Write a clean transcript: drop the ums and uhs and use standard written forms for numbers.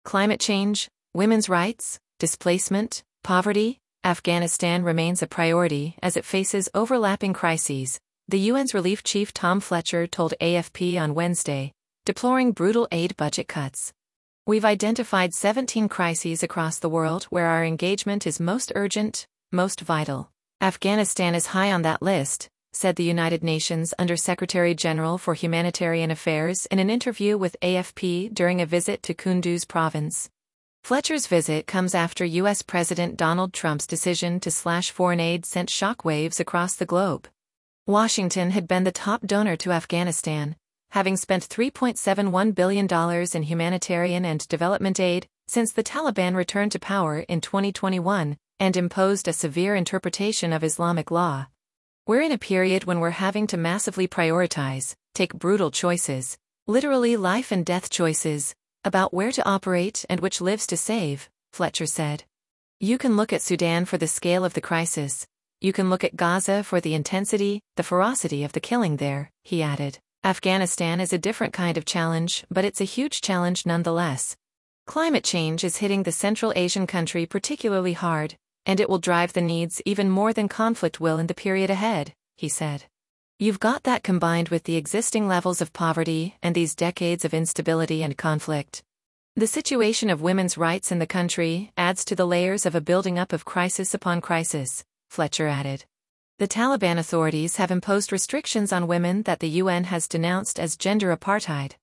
Climate change, women's rights, displacement, poverty. Afghanistan remains a priority as it faces overlapping crises, the UN's relief chief Tom Fletcher told AFP on Wednesday, deploring brutal aid budget cuts. We've identified 17 crises across the world where our engagement is most urgent, most vital. Afghanistan is high on that list, said the United Nations Under-Secretary General for Humanitarian Affairs in an interview with AFP during a visit to Kunduz province. Fletcher's visit comes after U.S. President Donald Trump's decision to slash foreign aid sent shockwaves across the globe. Washington had been the top donor to Afghanistan, having spent $3.71 billion in humanitarian and development aid since the Taliban returned to power in 2021 and imposed a severe interpretation of Islamic law. We're in a period when we're having to massively prioritize, take brutal choices, literally life and death choices, about where to operate and which lives to save, Fletcher said. You can look at Sudan for the scale of the crisis. You can look at Gaza for the intensity, the ferocity of the killing there, he added. Afghanistan is a different kind of challenge, but it's a huge challenge nonetheless. Climate change is hitting the Central Asian country particularly hard, and it will drive the needs even more than conflict will in the period ahead, he said. You've got that combined with the existing levels of poverty and these decades of instability and conflict. The situation of women's rights in the country adds to the layers of a building up of crisis upon crisis, Fletcher added. The Taliban authorities have imposed restrictions on women that the UN has denounced as gender apartheid.